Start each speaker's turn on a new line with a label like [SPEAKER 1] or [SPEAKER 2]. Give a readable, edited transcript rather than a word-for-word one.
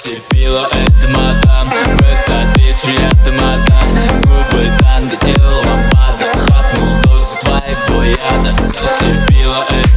[SPEAKER 1] Зацепила эта мадам, в этот вечер это мадам. Губы танго, тело лампада, хапнул дозу твоего яда. Зацепила эта